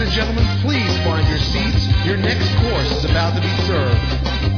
and gentlemen, please find your seats. Your next course is about to be served.